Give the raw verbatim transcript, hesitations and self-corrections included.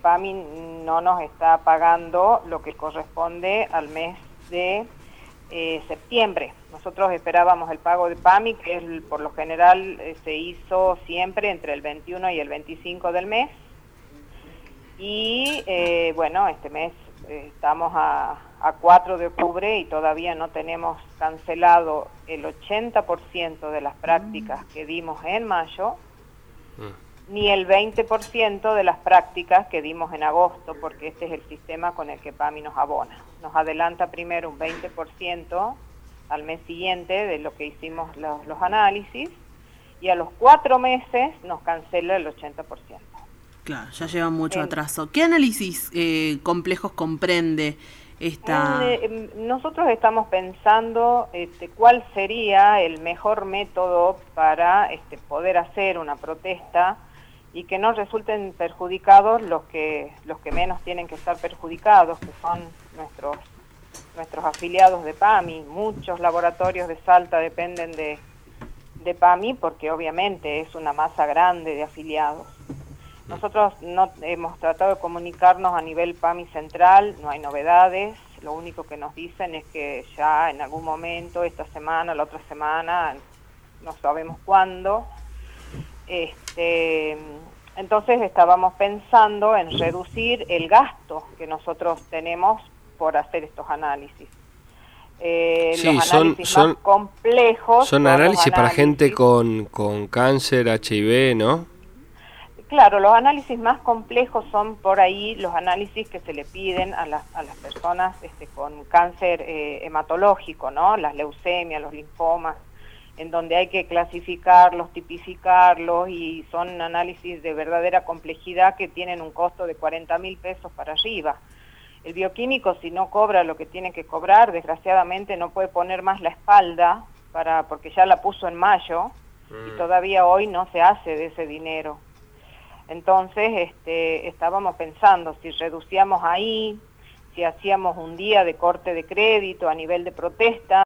PAMI no nos está pagando lo que corresponde al mes de eh, septiembre. Nosotros esperábamos el pago de PAMI, que es, por lo general eh, se hizo siempre entre el veintiuno y el veinticinco del mes. Y eh, bueno, este mes eh, estamos a, a cuatro de octubre y todavía no tenemos cancelado el ochenta por ciento de las prácticas que dimos en mayo, mm. ni el veinte por ciento de las prácticas que dimos en agosto, porque este es el sistema con el que PAMI nos abona. Nos adelanta primero un veinte por ciento al mes siguiente de lo que hicimos los, los análisis, y a los cuatro meses nos cancela el ochenta por ciento. Claro, ya lleva mucho eh, atraso. ¿Qué análisis eh, complejos comprende esta...? Eh, nosotros estamos pensando este, cuál sería el mejor método para este, poder hacer una protesta y que no resulten perjudicados los que los que menos tienen que estar perjudicados, que son nuestros nuestros afiliados de PAMI. Muchos laboratorios de Salta dependen de, de PAMI porque obviamente es una masa grande de afiliados. Nosotros no hemos tratado de comunicarnos a nivel PAMI central, no hay novedades, lo único que nos dicen es que ya en algún momento, esta semana, la otra semana, no sabemos cuándo, este, entonces estábamos pensando en reducir el gasto que nosotros tenemos por hacer estos análisis. Eh, sí, los son, análisis son, más complejos... Son análisis, análisis para gente con, con cáncer, H I V, ¿no? Claro, los análisis más complejos son por ahí los análisis que se le piden a las, a las personas este, con cáncer eh, hematológico, ¿no? Las leucemias, los linfomas, en donde hay que clasificarlos, tipificarlos, y son análisis de verdadera complejidad que tienen un costo de cuarenta mil pesos para arriba. El bioquímico, si no cobra lo que tiene que cobrar, desgraciadamente no puede poner más la espalda, para porque ya la puso en mayo, mm. y todavía hoy no se hace de ese dinero. Entonces, este, estábamos pensando si reducíamos ahí, si hacíamos un día de corte de crédito a nivel de protesta,